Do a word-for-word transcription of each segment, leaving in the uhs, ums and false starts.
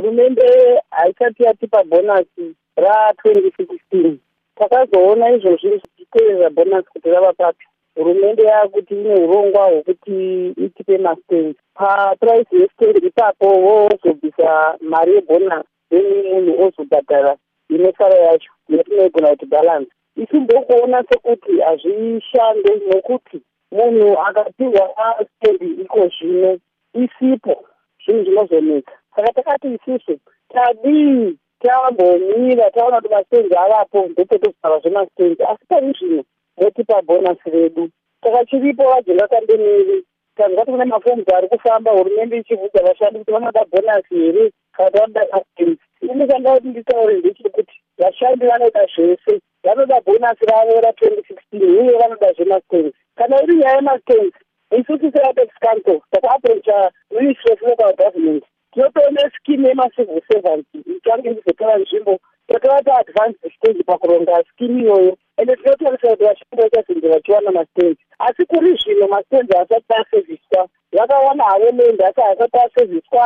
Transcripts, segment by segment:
hurumende haisati yatipa bhonasi ra-twenty sixteen. Takazoona izvozvi zvichiteerera bhonasi kuti rava papi. Hurumende yakuti ine urongwa hwekuti itipe mastenzi. Papuraisi yestendi ipapo vozobvisa mari yebhonasi then munhu ozobhadhara inesara yacho yatinogona kuti balance. Isi ndokuona sekuti hazvishande nokuti munhu akapihwa stendi iko zvino isipo zvinhu zvinozonetsa. Saka takati isusu tadii tambomira taona kuti mastenzi avapo ndopetozara zvemastenzi asi pari zvino votipa bhonasi redu. Saka chiripo vajenga kandemiri tanzwa kune mafomu ari kufamba hurumende ichibvunza vashandi kuti vanoda bhonasi here kana kuti vanoda mastenzi. Ini ndanga kuti nditaure ndechekuti vashandi vanoda zvese, vanoda bhonasi ravo ra-twenty sixteen uye vanoda zvemastenzi. Kana iri nyaya yemastenzi isusu seapex council takaapproacha ministry of local government tinotoone skimu yemacivil servants itange izotora nzvimbo totova advanced stage pakuronga skimu iyoyo ende tinotarisa kuti vashandi vachazenge vachiwana mastenzi. Asi kuri zvino mastenzi asati asevhiswa vakawana havo lende asi asati asevhiswa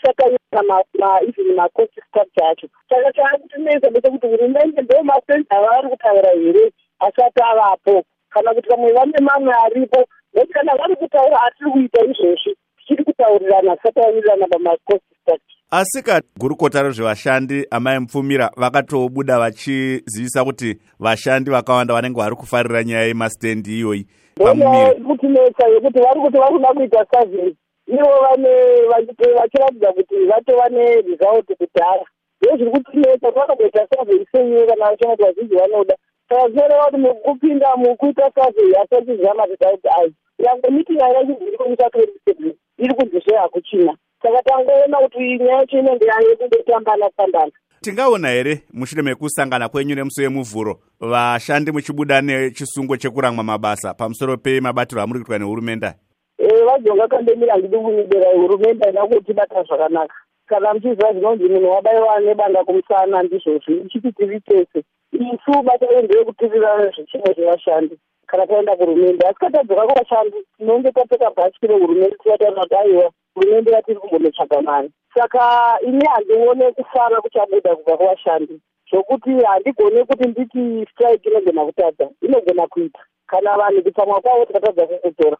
hasakaita even macost structure acho. Saka chaakutinetsa ndechekuti hurumende ndo mastenzi avari kutaura here asati avapo kana kuti vamwe vane mamwe aripo nokuti kana vari kutaura atiri kuita izvozvi tichiri kutaurirana tisataurirana pamacost structure. Asika gurukota rezvevashandi amai Mupfumira vakatobuda vachizivisa kuti vashandi vakawanda vanenge vari kufarira nyaya yemastendi iyoyi pamumira kutinetsa yekuti vari kuti vari kuda kuita survey ivo vane vachiratidza kuti vatova neresult kudhara. Ndozviri kutinetsa vakaita survey seiyo kana vachinoti vazhinji vanoda. Saka zvinoreva kuti mukupinda mukuita survey asati zvamatida kuti ai yange mitingi yacho iri kuita credible iri kunzizve hakuchina. Saka tangoona kuti nyaya yacho inenge yayo kundotambana tambana. Tingaona here mushure mekusangana kwenyu nemusi wemuvhuro vashandi muchibuda nechisungo chekuramwa mabasa pamusoro pemabatiro amuri kuitwa nehurumende? Eh, vajonga kandemira ndidi kunidera hurumende inakutibata zvakanaka. Kana muchiziva zvinonzi munhu wabaiwa nebanga kumusana ndizvozvi ichiti tiri tese isu bata ndeyekutirira zvichimo zvevashandi kana taenda kuhurumende. Asi katadzoka kuvashandi tinonge tapfeka bhachi rehurumende tivataura kuti aiwa hurumende yatiri kumbonotsvaga mari. Saka ini handione kufara kuchabuda kubva kuvashandi zvokuti handigone kuti nditi strike inogona kutadza, inogona kuita kana vanhu kutsamwa kwavo tikatadza kukutora.